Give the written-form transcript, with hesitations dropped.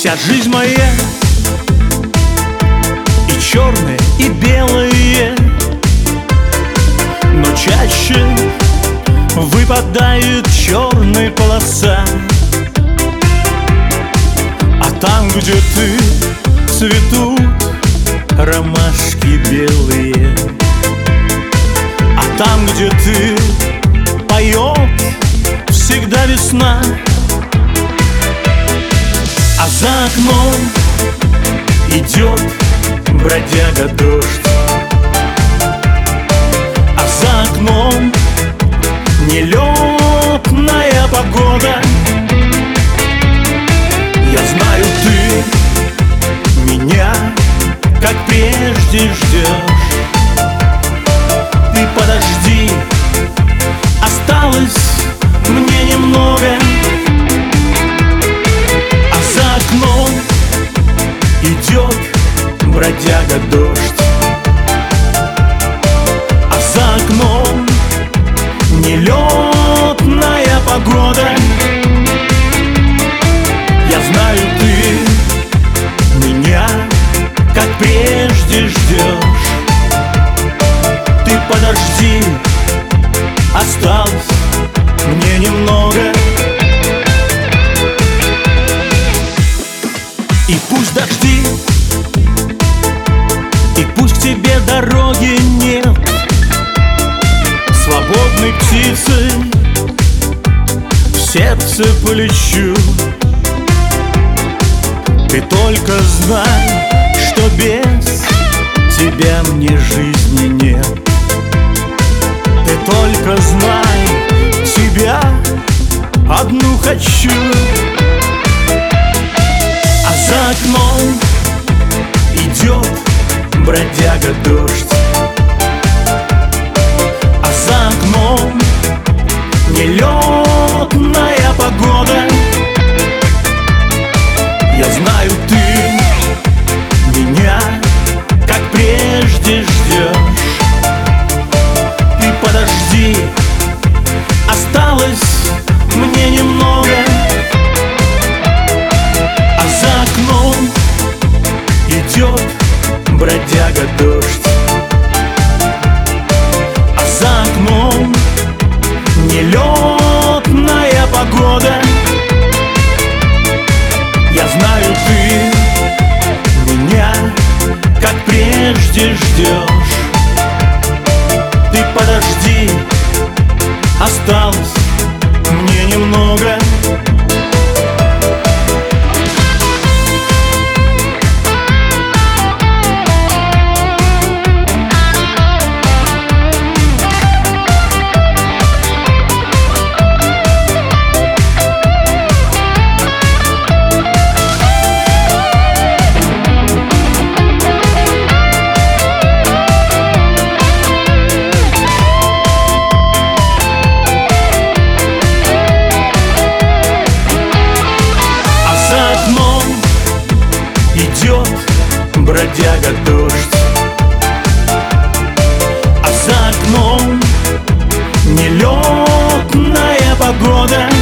Вся жизнь моя, и черные, и белые, но чаще выпадает черная полоса. А там, где ты, цветут ромашки белые. А там, где ты, поет всегда весна. А за окном идет бродяга дождь. А за окном нелетная погода. Я знаю, ты меня, как прежде, ждешь. Ты подожди, осталось мне немного. А за окном идет бродяга дождь. А за окном нелетная погода. Я знаю, ты меня, как прежде, ждешь. Ты подожди, осталось мне немного. И пусть дожди, и пусть к тебе дороги нет, свободной птицей в сердце полечу. Ты только знай, что без тебя мне жизни нет. Ты только знай, тебя одну хочу. А за окном идет бродяга дождь. А за окном нелетная погода. Я знаю, ты меня, как прежде, ждешь. Ты подожди, осталось мне немного. А за окном идет бродяга дождь. А за окном нелетная погода. Я знаю, ты меня, как прежде, ждешь. Ты подожди, осталось мне немного. Бродяга дождь. А за окном нелетная погода.